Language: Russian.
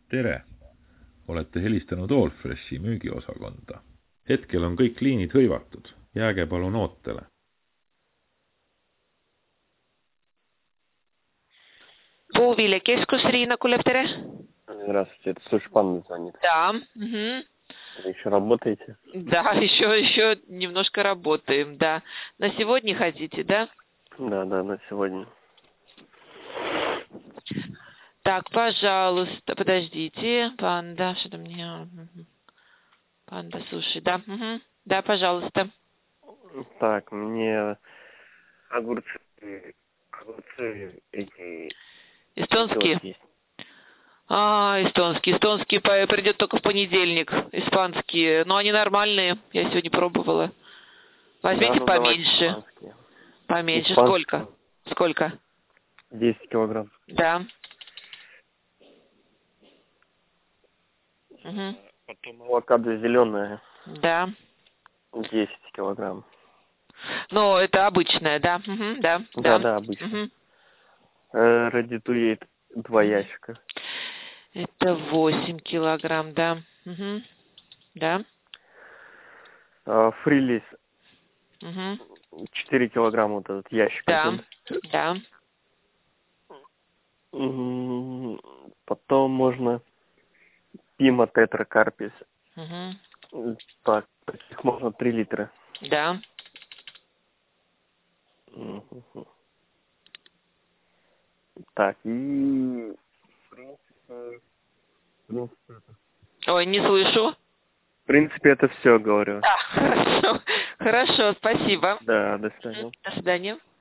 Tere! Olete helistanud Allfreshi müügiosakonda. Hetkel on kõik liinid hõivatud. Jääge palun ootele. Puuviljakeskus, Riina Kulev, tere! Здравствуйте, это Суши Панда звонит. Да. Угу. Вы еще работаете? Да, еще немножко работаем, да. На сегодня хотите, да? Да, на сегодня. Так, пожалуйста, подождите. Панда, что-то мне... Панда суши, да. Угу. Да, пожалуйста. Так, мне огурцы эти... Эстонские? Есть. Эстонские. Эстонские придет только в понедельник. Испанские. Но они нормальные. Я сегодня пробовала. Возьмите да, поменьше. Поменьше. Испанские. Сколько? 10 килограмм. Да. Угу. Потом авокадо зеленое. Да. 10 килограмм. Ну, это обычное, да. Угу, да. Да, обычно. Угу. Радитует 2 ящика. Это 8 килограмм, да. Угу. Да. Фрилис. Угу. 4 килограмма вот этот ящик. Да. Один. Да. Потом можно пима тетракарпис. Угу. Так, их можно 3 литра. Да. Так, и... Ой, не слышу. В принципе, это все, говорю. Хорошо. Хорошо, спасибо. Да, до свидания. До свидания.